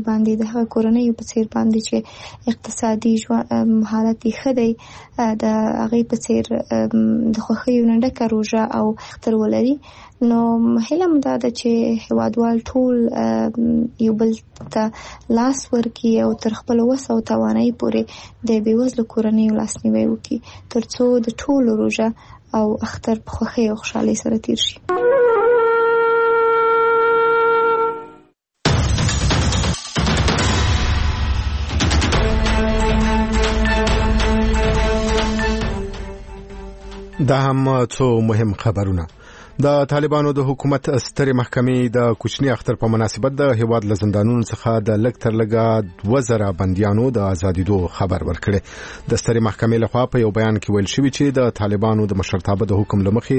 څیر باندې د هغه کورنۍ په څیر باندې چې اقتصادي حالت یې ښه دی د هغه په څیر د خوښیو نه ډکه روژه او اختر ولري. نو هیله مو دا ده چې هیوادوال ټول یو بل ته لاس ورکړي او تر خپل وس او توانایي پورې د بېوزلو کورنیو لاسنیوی وکړي ترڅو د ټولو روژه او اختر په خوښۍ او خوشحالۍ سره تیر شي. دا هم څو مهم خبرونه. د طالبانو د حکومت سترې محکمې د کوچني اختر په مناسبت د هیواد له زندانونو څخه د لږ تر لږه 2000 بندیانو د ازادېدو خبر ورکړي. د سترې محکمې لخوا په یو بیان کې ویل شوی چې د طالبانو د مشرتابه د حکم لمخې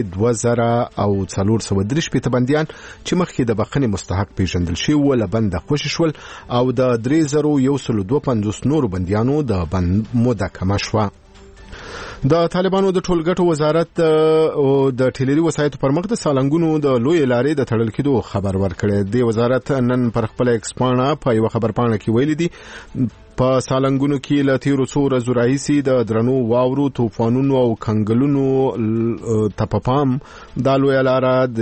2433 بندیان چې مخکې د بخښنې مستحق پیژندل شوي ول بند خوشي شول او د 3152 نور بندیانو د بند موده کم شوه. د طالبانو د ټولګټو وزارت د ټیلري وسایتو پر مخ د سالنګونو د لوی لارې د تړل کېدو خبر ورکړی. د وزارت نن پر خپل ایکسپانا په یو خبرپاڼه کې ویلي دي په سالنګونو کې له تیرو څو ورځو راهیسې د درنو واورو طوفانونو او کنګلونو تپپام د لوی لاره د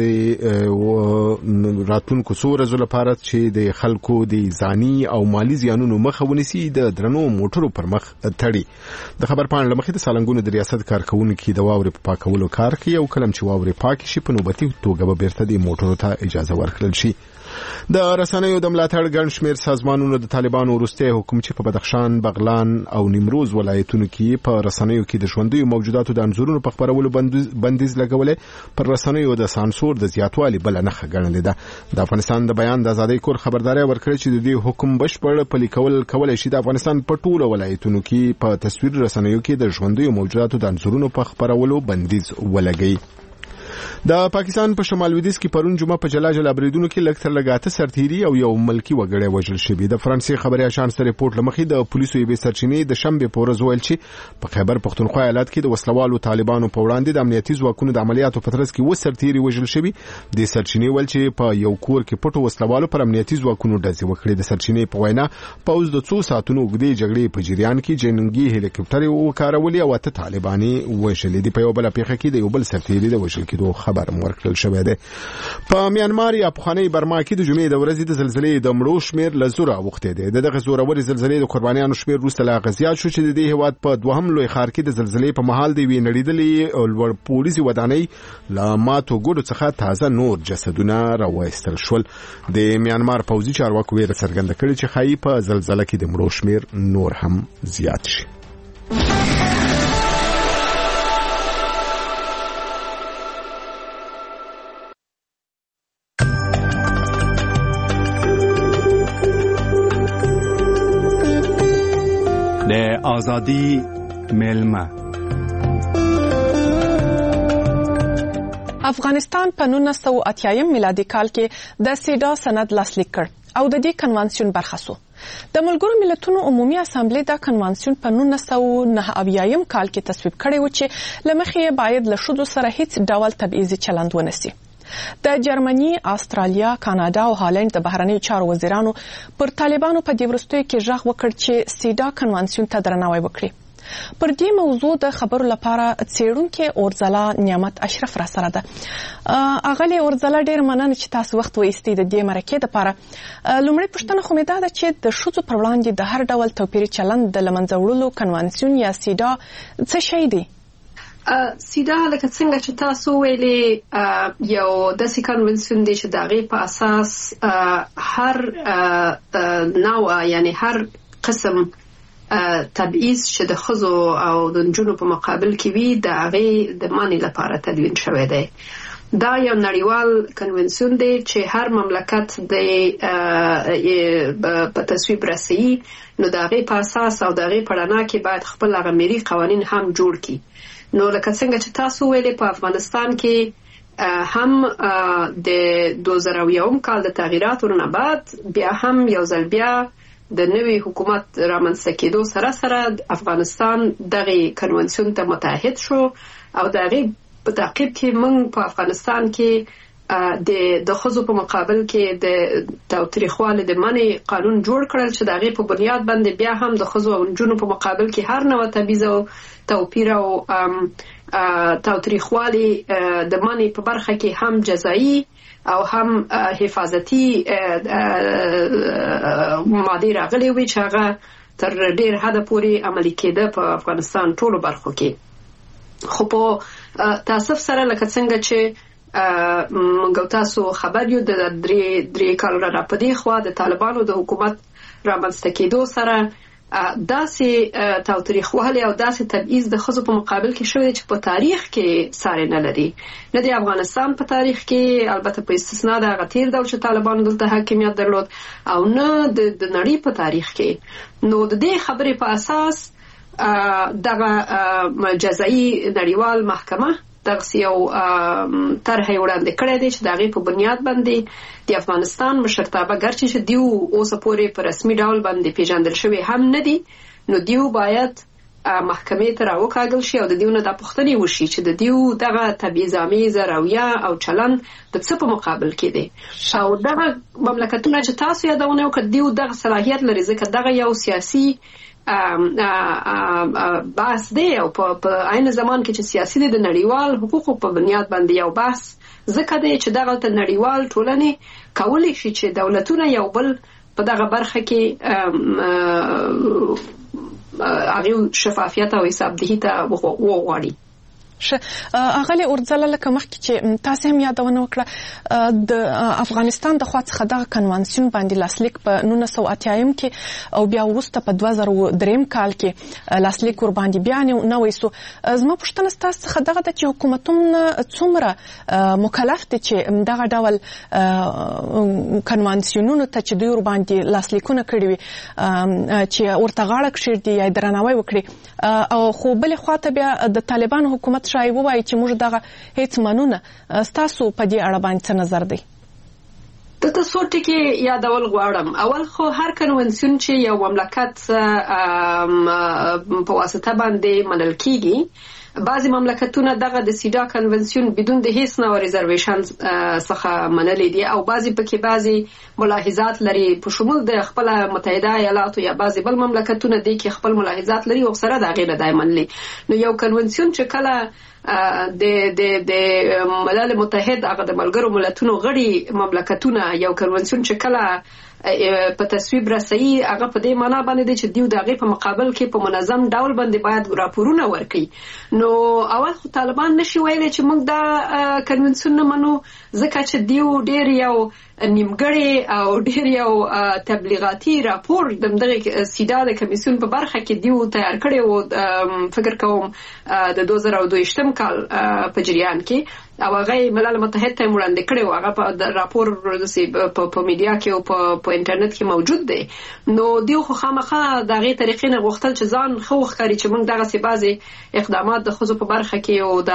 راتلونکو څو ورځو لپاره چې د خلکو د ځاني او مالی زیانونو مخه ونیسي د درنو موټرو پر مخ تړي. د خبرپاڼې لمخې د سالنګونو د ریاست کارکونکو د واورې په پاکولو کار کوي او کلم چې واورې پاک شي په نوبتي توګه به بیرته د موټرو ته اجازه ورکړل شي. د رسنیو د ملاتړ ګڼ شمېر سازمانونو د طالبانو وروستی حکم چې په بدخشان، بغلان او نیمروز ولایتونو کې په رسنیو کې د ژوندیو موجوداتو د انځورونو په خپرولو بندیز لګولې پر رسنیو د سانسور د زیاتوالي بل نښه ګڼلې ده. د افغانستان د بیان د ازادۍ کور خبرداري ورکړي چې د دې حکم بشپړ پلي کولای شي د افغانستان په ټولو ولایتونو کې په تصویر رسنیو کې د ژوندیو موجوداتو د انځورونو په خپرولو بندیز ولګي. د پاکستان په شمال لویدیځ کې پرون جمعه په جلا بریدونو کې لږ تر لږه 8 سرتیري او یو ملکی وګړی وژل شوی. د فرانسې خبري اژانس ریپورت لمخې د پولیسو یې سرچینې د شنبه په ورځ ویل چې په خیبر پختونخوا ایالت کې د وسلوالو طالبانو په وړاندې د امنیتي ځواکونو د عملیاتو په ترڅ کې و سرتیري وژل شوی. د سرچینې ویل چې په یو کور کې پټو وسلوالو پر امنیتي ځواکونو ډزې وکړې. د سرچینې په وینا پوز د 2 ساعتونو اوږدې جګړې په جریان کې جنگي هلیکوپټر وکارولې او 8 طالباني وژل دي. په یو بل پیښه کې د یو بل سرتیري د وژل کېدو خبر ورکړل شوی دی. په میانمار یا پخوانی برما کې د جمعې د ورځې د زلزلې د مړو شمیر لزوره وخته دی. دغه زوروري زلزلې د قربانیانو شمیر وروسته لا غزيات شو چې د دې هیواد په دوهم لوی ښار کې د زلزلې په محل دی وی نړیدلې لوړ پولیسي ودانۍ لا ماتو ګډو څخه تازه نور جسدونه راوېستل شول. د میانمار پوځي چارواکو ویل څرګنده کړي چې خای په زلزلې کې د مړو شمیر نور هم زیات شي. د آزادی ملمه افغانستان په 1980 میلادي کال کې د سیډا سند لاسلیک کړ او د دې کنوانسیون برخه شو. د ملګرو ملتونو عمومي اسامبلې دا کنوانسیون په 1989 کال کې تصویب کړی و چې لمخې باید له شذو سره هیڅ ډول تبعیضي چلند ونشي. د جرمني، استرالیا، کاناډا او هالند د بهرنیو چارو وزیرانو پر طالبانو په دې وروستیو کې ژغ وکړ چې سیډا کنوانسیون ته درناوی وکړي. پر دې موضوع د خبرو لپاره څېړونکي اورځلا نعمت اشرف را سره ده. اغلی اورځلا ډېر مننه چې تاسو وخت وایستئ د دې مرکې لپاره. لومړی پوښتنه خو مې دا ده چې د ښځو پر وړاندې د هر ډول توپیري چلند د له منځه وړلو کنوانسیون یا سیډا څه شی دی؟ سیدا لکه څنګه چې تاسو ویلي یو داسې کنونسیون دی چې د هغې په اساس هر نوع یعنی هر قسم تبعیض چې د ښځو او د نجونو په مقابل کې وي د هغې د منع لپاره تدوین شوی دی. دا یو نړیوال کنونسیون دی چې هر مملکت د په تصویب رسوي، نو د هغې په اساس او د هغې په رڼا کې باید خپل هغه ملي قوانین هم جوړ کړي. نو لکه څنګه چې تاسو ویلې په افغانستان کې هم د 2001 کال د تغییراتو نه بعد بیا هم یو ځل بیا د نوي حکومت رامنځته کېدو سره سره افغانستان دغه کنونسیون ته متحد شو او د هغې په تعقیب کې موږ په افغانستان کې د خزو په مقابل کې د تاوتریخوالي د منع قانون جوړ کړل چې دغه په بنیاد باندې بیا هم د خزو او نجونو په مقابل کې هر نوع تبعیض او توپیر او تاوتریخوالي د منع په برخه کې هم جزایی او هم حفاظتي ماده راغلي وي چې هغه تر ډیر حد پورې عملي کېده په افغانستان ټولو برخو کې. خو په تاسف سره لکه څنګه چې موږ تاسو خبر یو د درې کال را پدې خو د طالبانو د حکومت رامنځته کېدو سره داسې تاوتریخوالي او داسې تبعیض د خزو په مقابل کې شوی چې په تاریخ کې ساری نه لري، نه د افغانستان په تاریخ کې، البته په استثناء د هغه تیر ډول چې طالبانو دلته حاکمیت درلود، او نه د نړۍ په تاریخ کې. نو د دې خبرې په اساس دغه جزایي نړیوال محکمه دغه یو طرح وړاندې کړی دی چې دغه په بنیاد باندې د افغانستان مشرتابه ګرچې چې دیو اوس پورې په رسمي ډول باندې پیژندل شوی هم نه دي، نو دیو باید محکمې ته راوکاږل شي او د دیو نه د پوښتنې وشي چې د دیو دغه تبعیض‌آمیز رویه او چلند د څه په مقابل کې دی او دغه مملکتونه چې تاسو یادونه وکړه دیو دغه صلاحیت لري ځکه دغه یو سیاسي بحث دی او په عین زمان کې چې سیاسي د نړیوال حقوقو په بنیاد باندې یو بحث ځکه دی چې دغه نړیوال ټولنې کولی شي چې دولتونه یو بل په دغه برخه کې هغه شفافیت او حسابدهي ته وغواړي. اغلی اورځل لکه مخکې چې تاسو هم یادونه وکړه د افغانستان د خوا څخه دغه کنوانسیون باندې لاسلیک په 1980 کې او بیا وروسته په 2003 کال کې لاسلیک ور باندې بیان نو وایسو. زما پوښتنه تاسو څخه دغه د چې حکومتونه څومره مکلف دي چې دغه ډول کنوانسیونونو ته چې دوی ور باندې لاسلیکونه کړی وي چې ورته غاړه کښېږدي یا درناوی وکړي، او خو بل خواته بیا د طالبانو حکومت شای وایي چې موږ دغه هیڅ منونه. تاسو په دې اړه باندې څه نظر دی؟ د تاسو ټکی یادول غواړم. اول خو هر کنونسیون چې یو مملکت په واسطه باندې منل کیږي، بعضی مملکتونه دغه د سیدا کنونسیون بدون د هیڅ نوع ریزرویشن څخه منلي دي او بعضی پکې بعضی ملاحظات لري په شمول د خپل متحده ایالاتو یا بعضی بل مملکتونه دي کې خپل ملاحظات لري او سره د غیر دایمنلي. نو یو کنونسیون چې کله د ملل متحد هغه د ملګرو ملتونو غړي مملکتونه یو کنونسیون چې کله په تصویب رسي هغه په دې معنی باندې چې دیو دغه په مقابل کې په منظم ډول باندې باید راپورونه ورکړي. نو اول خو طالبان نشي ویلي چې موږ دا کنونسیون نه منو ځکه چې دیو ډیر یو نیمګړی او ډیر یو تبلیغاتي راپور دغه سیدا د کمیسیون په برخه کې دیو تیار کړی و، فکر کوم د 2022 کال په جریان کې او هغه ملل متحد ته وړاندې کړی و. هغه په راپور په میډیا کې او په انټرنیټ کې موجود دی. نو دیو خو خامخا دغه طریقې نه غوښتل چې ځان خو ښکاري چې موږ دغه بعضي اقدامات د خزو په برخه کې او د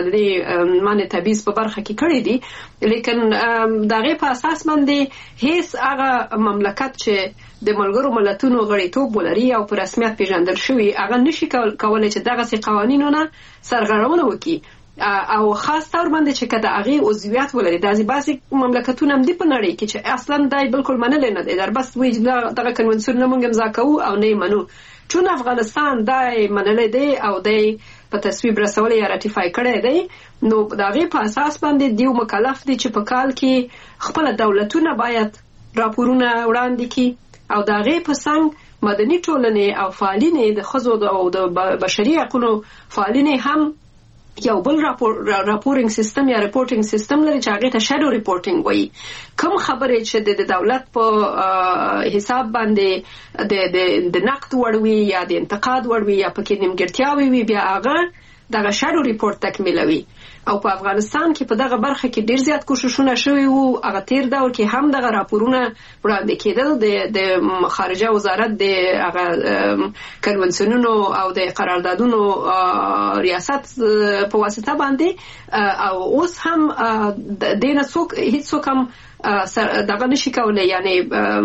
منع تبعیض په برخه کې کړی دي، لیکن دغه په اساس باندې هیڅ هغه مملکت چې د ملګرو ملتونو غړیتوب ولري او په رسمیت پیژندل شوی هغه نشي کولای چې دغه قوانینونه سرغړونه وکړي او خاص طور باندې چې کده هغه عضویت ولري. د بعضی مملکتونو هم دی په نړۍ کې چې اصلا دای بالکل منل نه دي، در بس وی دغه کنونسیون نه مونږ امضا کوو او نه منو. چون افغانستان دای منل دی او دای په تصویب رسول یا راتیفای کړی دی، نو دغه په اساس باندې دیو مکلف دي چې په کال کې خپل دولتونه باید راپورونه وړاندې کړي او دغه په څنګ مدني ټولنې او فعالینې د خزو او د بشري حقوقو فعالینې هم یو بل راپورینګ سیستم یا ریپورټینګ سیستم لري چې هغه ته شادو ریپورټینګ وایي. کوم خبرې چې د دولت په حساب باندې د نقد وړوي یا د انتقاد وړوي یا پکې نیمګړتیاوي وي بیا هغه دغه شادو ریپورت تکمیلوي. او په افغانستان کې په دغه برخه کې ډیر زیات کوششونه شوي وو. هغه تیر دور کې هم دغه راپورونه وړاندې کېدل د خارجه وزارت د هغه کنونسیونونو او د قراردادونو ریاست په واسطه باندې او اوس هم دینه هیڅ هم دغه نشي کولای، یعنی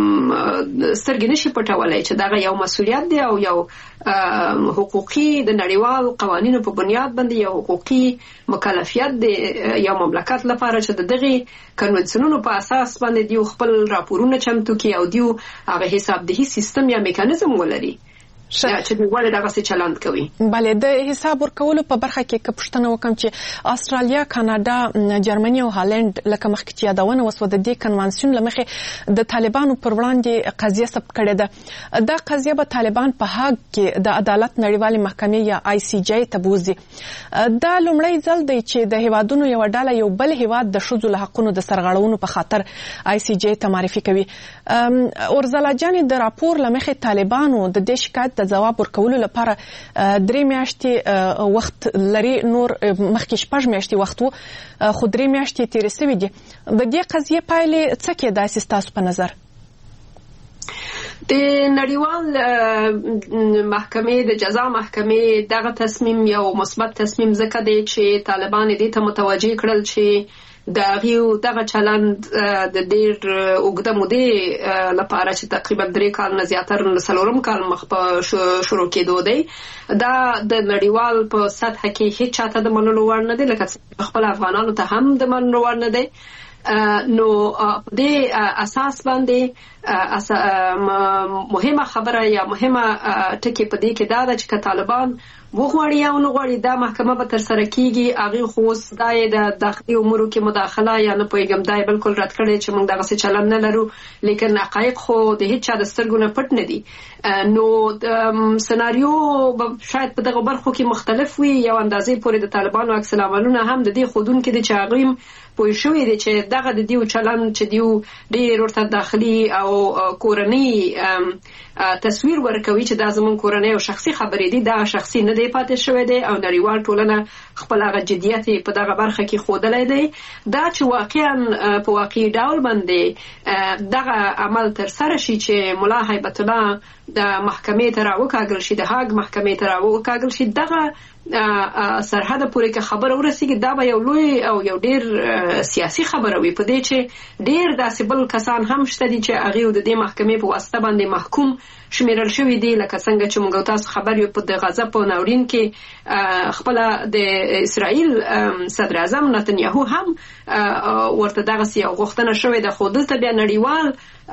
سترګې نشي پټولای چې دغه یو مسولیت دی او یو حقوقي د نړیوال قوانینو په بنیاد باندې یو حقوقي مکلفیت ظرفیت د یو مملکت لپاره چې د دغه کنونسیونونو په اساس باندې دیو خپل راپورونه چمتو کړي او دیو هغه حسابدهي سیستم یا میکانیزم ولري چې ولې دغه څه چلند کوي. بله د حساب ورکولو په برخه کې که پوښتنه وکم چې استرالیا، کاناډا، جرمني او هالند لکه مخکې چې یادونه وسوه د دې کنوانسیون له مخې د طالبانو پر وړاندې قضیه ثبت کړې ده. دا قضیه به طالبان په هاګ کې د عدالت نړیوالې محکمې یا ICJ ته بوزي. دا لومړی ځل دی چې د هیوادونو یو ډله یو بل هیواد د ښځو له حقونو د سرغړونو په خاطر ICJ ته معرفي کوي. اورزلا جانې د راپور له مخې طالبانو د دې شکایت د جواب ورکولو لپاره 3 میاشتې وخت لري، نور مخکې 6 میاشتې وخت وو، خو 3 میاشتې تیرې شوې دي. د دې قضیې پایلې څه کېدای شي ستاسو په نظر؟ د نړیوال محکمې د جزا محکمې دغه تصمیم یو مثبت تصمیم ځکه دی چې طالبان دې ته متوجه کړل چې دغه چلند د ډېر اوږده مودې لپاره چې تقریبا 3 کال نه زیاتره 4 کال مخ په شروع کېدو دی، دا د نړیوال په سطح کې هیڅ چاته د منلو وړ نه دی، لکه خپل افغانانو ته هم د منلو وړ نه دی. نو د اساس باندې مهمه خبره یا مهمه ټکی په دې کې دا ده چې طالبان وغواړي یا نه غواړي دا محکمه به تر سره کیږي. هغه خو دای د داخلي امورو کې مداخله یا نه پوهیږم دای بالکل رد کړي چې موږ دغه څه چلن نه لرو، لیکن حقایق خو د هیڅ چا د سترګو نه پټ نه دي. نو سناریو شاید په دغه برخو کې مختلف وي. یو اندازې پورې د طالبانو عکس العملونه هم د دې خودون کې دي چې هغه پوه شوی دی چې دغه د دیو چلن چې دیو ډېر ورته داخلي او کورنۍ تصویر ورکوي چې دا زمون کورنۍ او شخصي خبرې دي، دا شخصي نه دی پاتې شوی دی او نړیوال ټولنه خپل هغه جدیت په دغه برخه کې ښودلی دی. دا چې واقعا په واقعي ډول باندې دغه عمل تر سره شي چې ملا هیبت الله د محکمې ته راوکاږل شي، د هاګ محکمې ته راوکاږل شي، دغه سرحد پورې که خبره ورسیږي دا به یو لوی او یو ډېر سیاسي خبره وي، په دې چې ډېر داسې بل کسان هم شته دي چې هغوی د دې محکمې په واسطه باندې محکوم شمیرل شوي دي، لکه څنګه چې موږ تاسو خبر یو په د غزه په ناورین کې خپل د اسرائیل صدر اعظم نتنیاهو هم ورته دغه یو غوښتنه شوې ده، خو دلته بیا نړیوال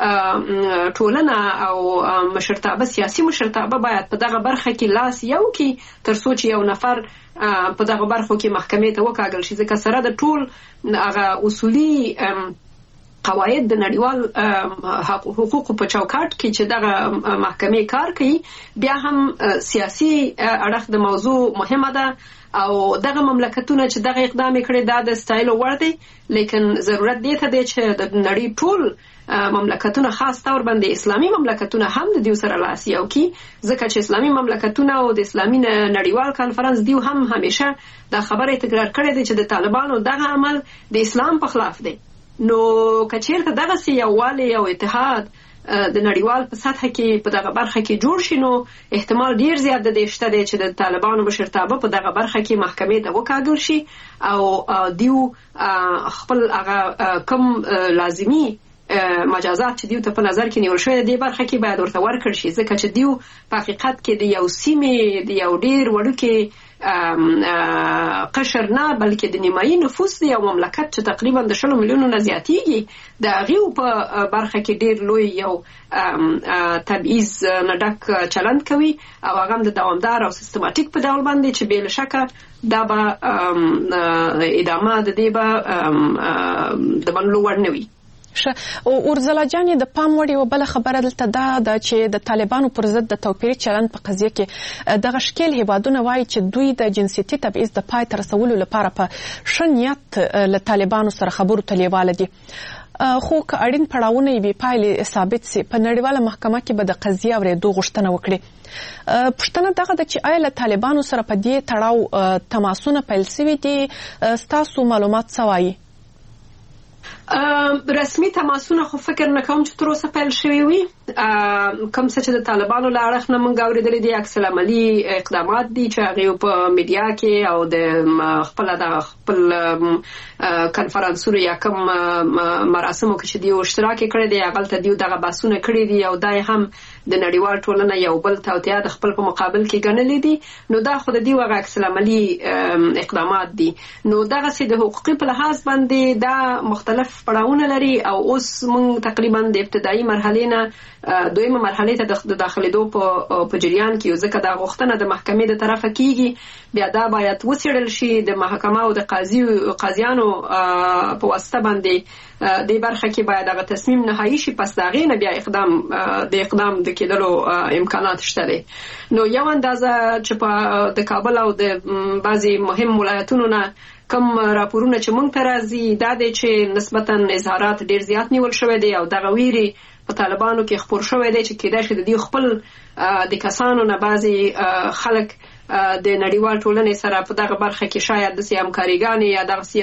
ټولنه او مشرتابه سیاسي مشرتابه باید په دغه برخه کې لاس یو کې تر څو چې یو نفر په دغه برخو کې محکمې ته وکاږل شي، ځکه سره د ټول هغه اصولي قواعد د نړیوال حقوقو په چوکاټ کې چې دغه محکمې کار کوي، بیا هم سیاسي اړخ د موضوع مهمه ده او دغه مملکتونه چې دغه اقدام کړي دا د ستایلو وړ دی، لیکن ضرورت دی ته دی چې د نړۍ ټول مملکتونه خاص طور باندې اسلامي مملکتونه هم د دیو سره لاس یو کی، ځکه چې اسلامي مملکتونه او د اسلامي نړیوال کانفرنس دیو هم همیشه دا خبره تکرار کړې ده چې د طالبانو دغه عمل د اسلام په خلاف دی. نو کچیرته دغه سی یووالی او اتحاد د نړیوال په سطح کې په دغه برخه کې جوړ شي، نو احتمال ډیر زیات دی شته دی چې د طالبانو مشرتابه په دغه برخه کې محکمې ته وکاږل شي او دیو خپل هغه کم لازمی مجازات چې دیو ته په نظر کې نیول شوی دی برخه کې باید ورته ورکړل شي، ځکه چې دیو په حقیقت کې د یو سیمې د یو ډیر وړوکی قشر نه بلکې د نیمایي نفوس دی یو مملکت چې تقریبا د 20 میلیونو نه زیاتیږي، د هغې په برخه کې ډیر لوی یو تبعیض نه ډک چلند کوي او هغه هم د دوامدار او سیستماتیک په ډول باندې چې بې له شکه دا به ادامه د دې به د منلو وړ نه وي. او اورزلا جانې د پام وړ یو بل خبره دلته دا ده چې د طالبانو پر ضد د توپیري چلند په قضیه کې دغه شکل هیوادونه وایي چې دوی د جنسیتي تبعیض د پای ته رسولو لپاره په ښه نیت له طالبانو سره خبرو ته لیواله دي، خو که اړین پړاوونه یې بې پایلې ثابت سي په نړیواله محکمه کې به د قضیې اورېدو غوښتنه وکړي. پوښتنه دغه ده چې آیا له طالبانو سره په دې تړاو تماسونه پیل سوي دي؟ ستاسو معلومات څه وایي؟ رسمي تماسونه خو فکر نه کوم چې تر اوسه پیل شوي وي، کوم څه چې د طالبانو له اړخ نه موږ اورېدلي دي عکس العملي اقدامات دي چې هغې په میډیا کې او د خپل کنفرانسونو یا کوم مراسمو کې چې دیو اشتراک کړی دی هغلته دیو دغه بحثونه کړي دي او دا هم د نړیوال ټولنه یو بل توطئه د خپل په مقابل کې ګڼلې دي نو دا خو د دې وغه عکس العملي اقدامات دي نو دغه سي د حقوقي په لحاظ باندې دا مختلف پړاوونه لري او اوس موږ تقریبا د ابتدایي مرحله نه دویمه مرحله ته د داخليدو په جریان کې ځکه دا غوښتنه د محکمې د طرفه کیږي بیا دا باید وڅېړل شي د محکمه او د قاضیانو په واسطه باندې د برخه کې باید هغه تصمیم نهایی شي پس دا غینه بیا اقدام د کېدلو امکانات شته دي نو یو اندازه چې په د کابل او د بعضي مهم ولایتونو نه کوم راپورونه چې مونږ ته راځي دا د چې نسبتا اظهارات ډیر زیات نیول شوی دی او دغه ویري په طالبانو کې خپور شوی دی چې کېدای شي د دې خپل د کسانو نه بعضي خلک د نړیوال ټولنې سره په دغه برخه کې شاید د همکاریګانې یا دغه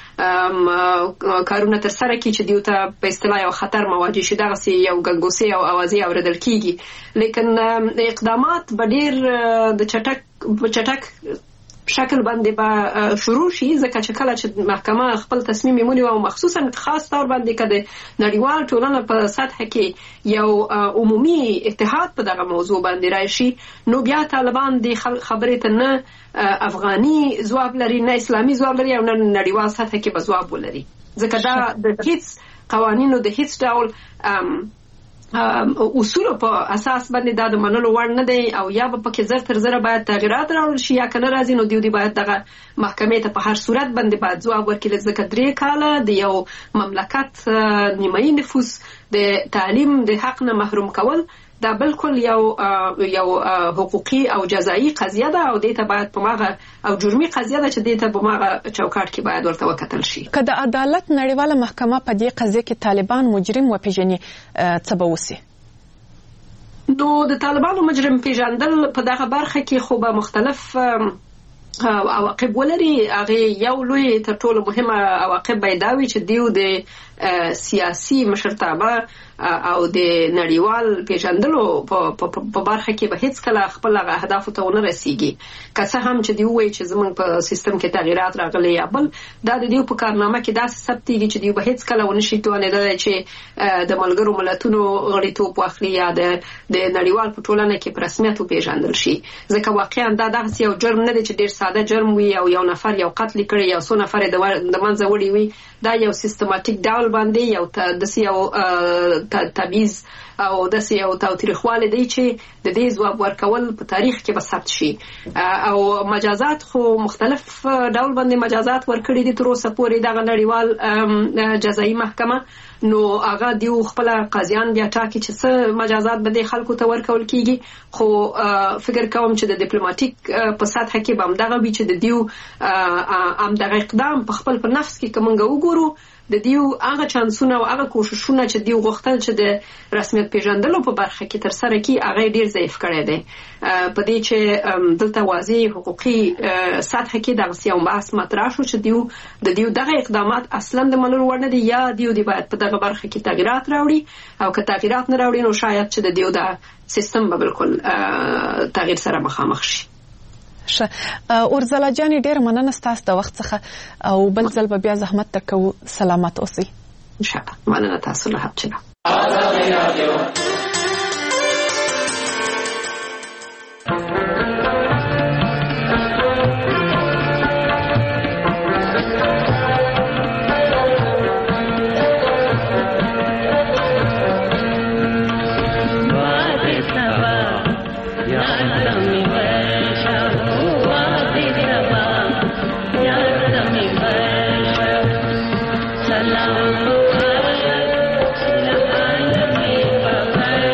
یو کارونه تر سره کړي چې دیو ته په اصطلاح یو خطر مواجه شي دغه یو ګنګوسې او اوازې اوریدل کیږي لیکن اقدامات به ډیر د چټک شکل باندې به شروع شي ځکه چې کله چې محکمه خپل تصمیم ونیو او مخصوصا خاص تور باندې کده نړیوال ټولنه په سطح کې یو عمومي اتحاد په دغه موضوع باندې راشي نو بیا طالبان د خبرې ته نه افغاني ځواب لري نه اسلامي ځواب لري او نه نړیوال سطح کې به ځواب ولري ځکه دا د هیڅ قوانینو د هیڅ ډول اصول په اساس باندې دا د منلو وړ نه دی او یا به پکې زر تر زر باید تغیرات راوړل شي یا کنه راځي نو دی باید دغه محکمې ته په هر صورت باندې باید ځواب ورکړي ځکه 3 کاله د یو مملکت نیمایي نفوس د تعلیم د حق نه محروم کول دا بالکل یو حقوقي او جزایی قضیه ده او دې ته باید په ماغه او جرمي قضیه ده چې دې ته په ماغه چوکاټ کې باید ورته وکتل شي که د عدالت نړیواله محکمه په دې قضیه کې طالبان مجرم وپیژني څه به وسي نو د طالبانو مجرم پیژندل په دغه برخه کې خو به مختلف عواقب ولري هغه یو لوی تر ټولو مهمه عواقب به دا وي چې دیو د سیاسي مشرتابه او د نړیوال پیژندلو په برخه کې به هیڅ کله خپل اهداف ته ونه رسیږي که څه هم چې دی وایي چې زموږ په سیستم کې تغیرات راغلي یا بل دا د دیو په کارنامه کې داسې ثبتېږي چې دی به هیڅ کله ونه شي توانېدلی چې د ملګرو ملتونو غړیتوب واخلي یا د نړیوال په ټولنه کې په رسمیت وپېژندل شي ځکه واقعا دا دغسې یو جرم نه دی چې ډېر ساده جرم وي او یو نفر یو قتل کړی یو څو نفر د منځه وړي وي دا یو سیستماتیک ډول باندې یو داسې یو تبعیض او داسې یو تاوتریخوالی دی چې د دې ځواب ورکول په تاریخ کې به ثبت شي او مجازات خو مختلف ډول باندې مجازات ورکړي دي تر اوسه پورې دغه نړیوال جزایي محکمه نو هغه دیو خپل قاضیان بیا ټاکي چې څه مجازات به د خلکو ته ورکول کیږي خو فکر کوم چې د ډیپلوماټیک په سطح کې به همدغه وي چې د دیو همدغه اقدام په خپل په نفس کې کومنګ وګورو د دیو هغه چانسونه او هغه کوششونه چې دیو غوښتل چې د رسمیت پیژندلو په برخه کې تر سره کی هغه ډیر ضعیف کړی دی په دې چې دلته واضح حقوقي سطح کې د غسیو بحث مطرح شو چې دیو دغه اقدامات اصلا د منلو وړ نه دي یا دیو دی باید په دغه برخه کې تغیرات راوړي او که تغیرات نه راوړي نو شاید چې د دیو د سیستم به بالکل تغییر سره مخامخ شي اورزلا جانې ډېر مننه ستاسو د وخت څخه او بل ځل به بیا زحمت درکوو سلامت اوسئ ان شاء الله مننه تاسو له حق Salam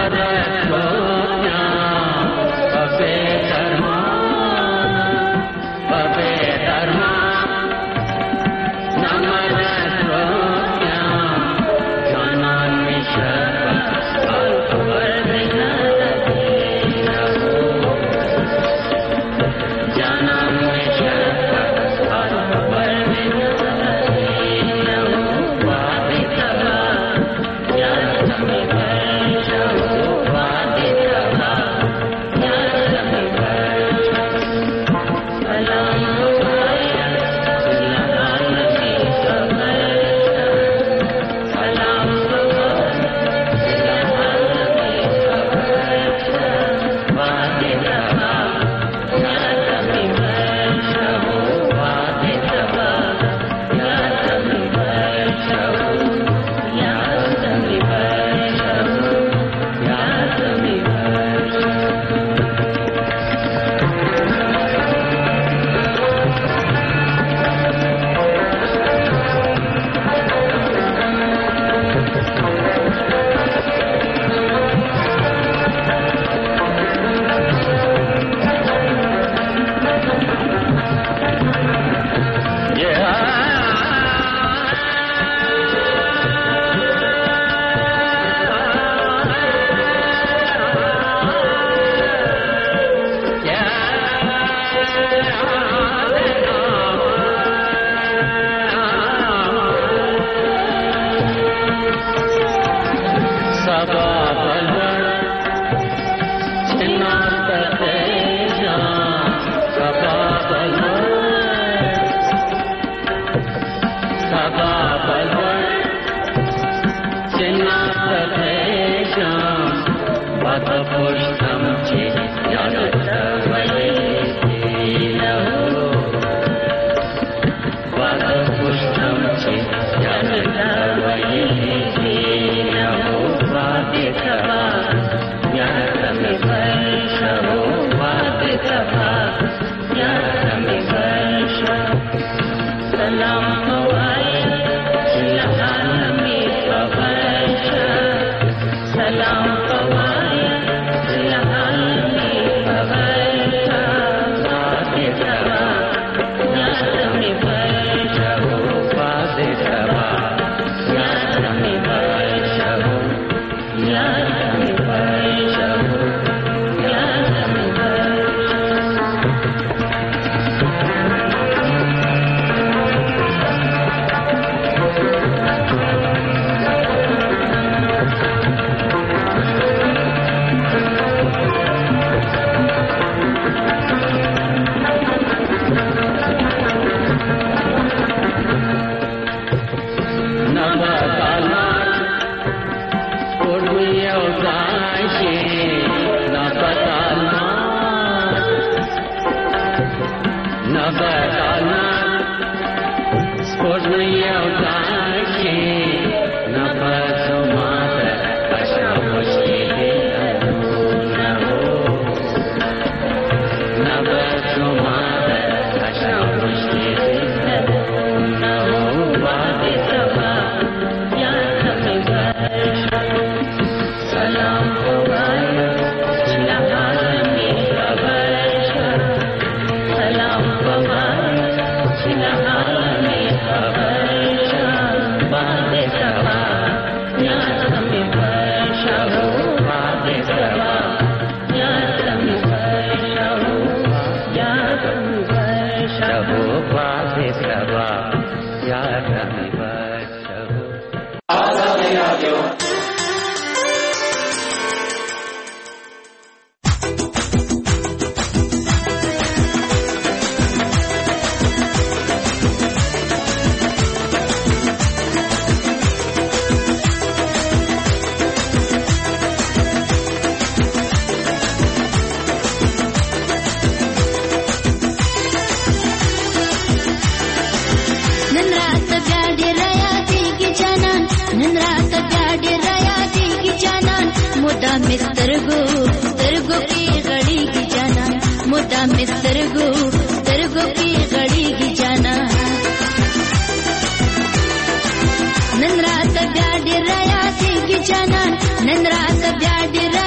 none रात प्यार राया थी कि जाना नन रात प्यार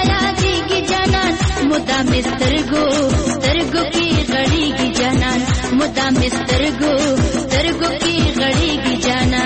سترګو سترګو کې غړېږي جانا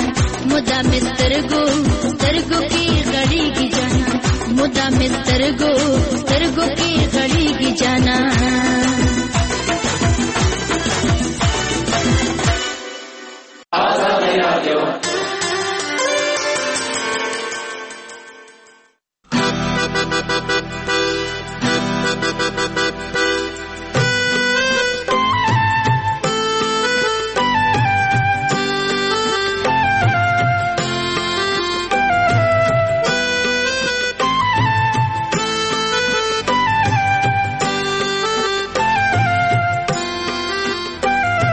मुदा मिस्टर गो